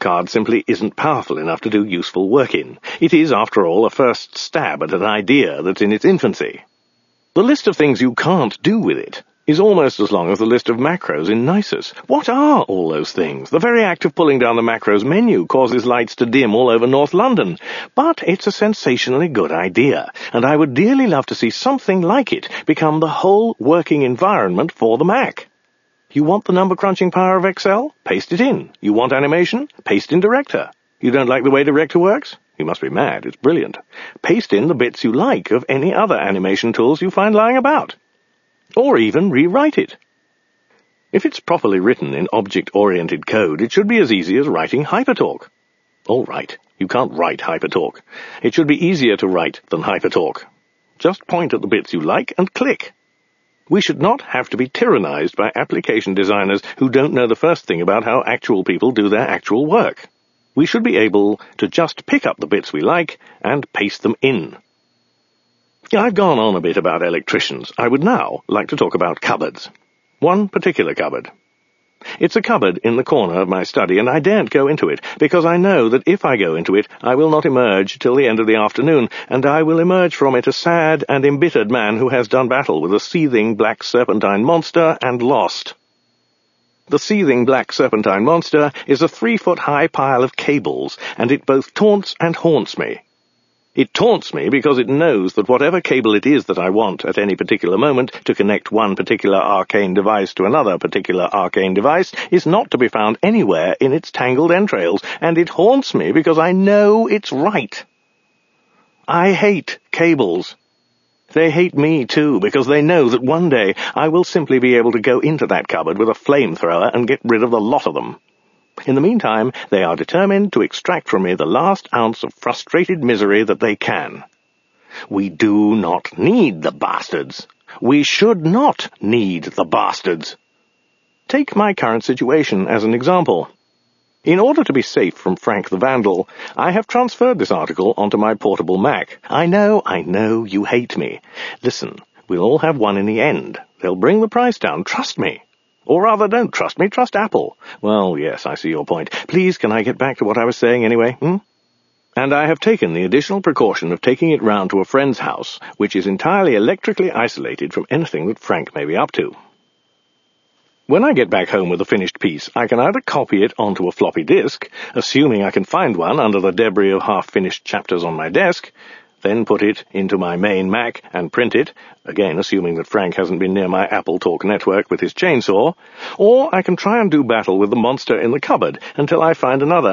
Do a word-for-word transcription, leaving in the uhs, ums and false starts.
card simply isn't powerful enough to do useful work in. It is, after all, a first stab at an idea that's in its infancy. The list of things you can't do with it is almost as long as the list of macros in Nisus. What are all those things? The very act of pulling down the macros menu causes lights to dim all over North London. But it's a sensationally good idea, and I would dearly love to see something like it become the whole working environment for the Mac. You want the number-crunching power of Excel? Paste it in. You want animation? Paste in Director. You don't like the way Director works? You must be mad. It's brilliant. Paste in the bits you like of any other animation tools you find lying about. Or even rewrite it. If it's properly written in object-oriented code, it should be as easy as writing HyperTalk. All right, you can't write HyperTalk. It should be easier to write than HyperTalk. Just point at the bits you like and click. We should not have to be tyrannized by application designers who don't know the first thing about how actual people do their actual work. We should be able to just pick up the bits we like and paste them in. I've gone on a bit about electricians. I would now like to talk about cupboards. One particular cupboard. It's a cupboard in the corner of my study, and I daren't go into it, because I know that if I go into it, I will not emerge till the end of the afternoon, and I will emerge from it a sad and embittered man who has done battle with a seething black serpentine monster and lost. The seething black serpentine monster is a three-foot-high pile of cables, and it both taunts and haunts me. It taunts me because it knows that whatever cable it is that I want at any particular moment to connect one particular arcane device to another particular arcane device is not to be found anywhere in its tangled entrails, and it haunts me because I know it's right. I hate cables. They hate me, too, because they know that one day I will simply be able to go into that cupboard with a flamethrower and get rid of the lot of them. In the meantime, they are determined to extract from me the last ounce of frustrated misery that they can. We do not need the bastards. We should not need the bastards. Take my current situation as an example. In order to be safe from Frank the Vandal, I have transferred this article onto my portable Mac. I know, I know, you hate me. Listen, we'll all have one in the end. They'll bring the price down, trust me. Or rather, don't trust me, trust Apple. Well, yes, I see your point. Please, can I get back to what I was saying anyway, hmm? And I have taken the additional precaution of taking it round to a friend's house, which is entirely electrically isolated from anything that Frank may be up to. When I get back home with a finished piece, I can either copy it onto a floppy disk, assuming I can find one under the debris of half-finished chapters on my desk, then put it into my main Mac and print it, again assuming that Frank hasn't been near my Apple Talk network with his chainsaw, or I can try and do battle with the monster in the cupboard until I find another